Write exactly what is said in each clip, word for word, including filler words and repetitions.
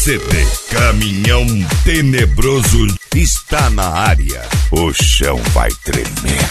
C T Caminhão Tenebroso está na área. O chão vai tremer.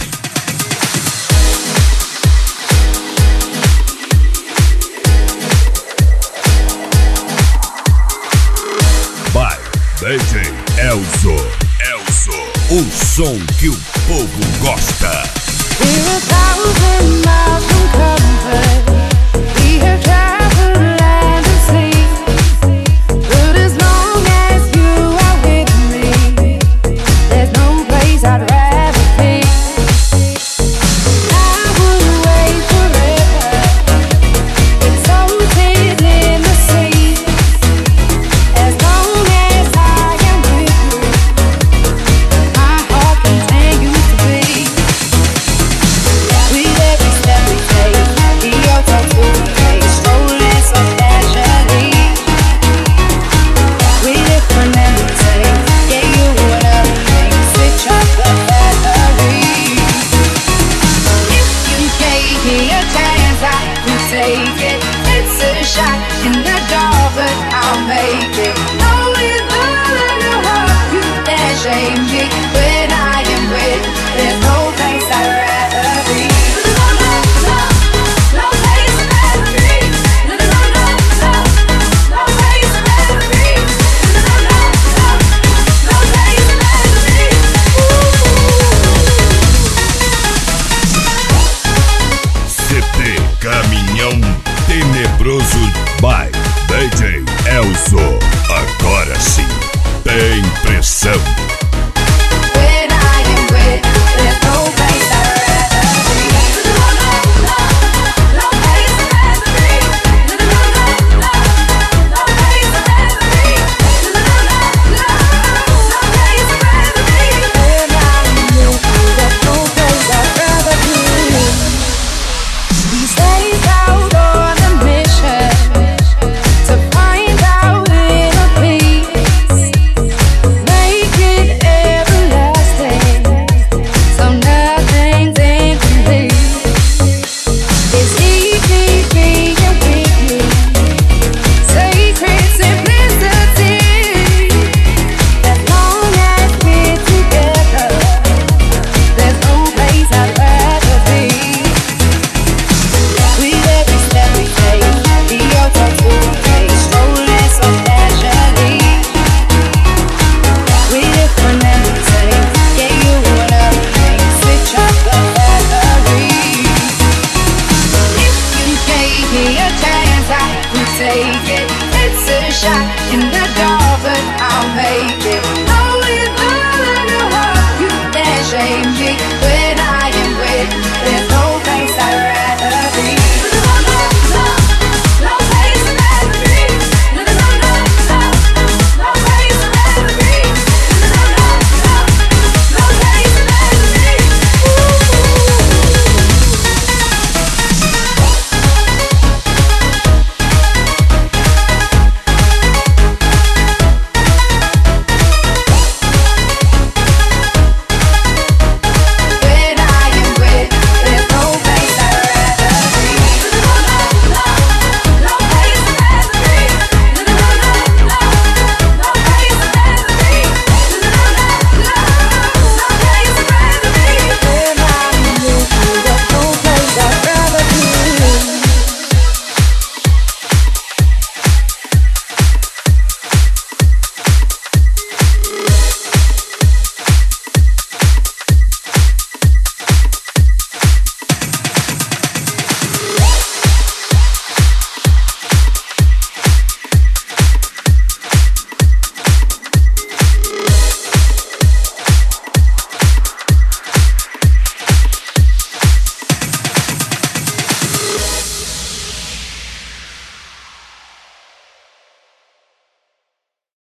By D J Elzo. Elzo, o som que o povo gosta. We're a thousand miles from comfort. We have traveled land and sea. But as long as you are with me, there's no place I'd rather be. I would wait forever, exalted in the sea. As long as I am with you, my heart continues to beat. With every step we take, the altar to the face, strolling so casually. We different and we take, yeah, you and I think, switch up the battery. If you gave me a chance, I would take it. It's a shot in the dark, but I'll make it. Knowing all the heart you that shame me when I am with, there's no place I'd rather be. C T Caminhão Tenebroso by D J Elzo. Agora sim, tem pressão.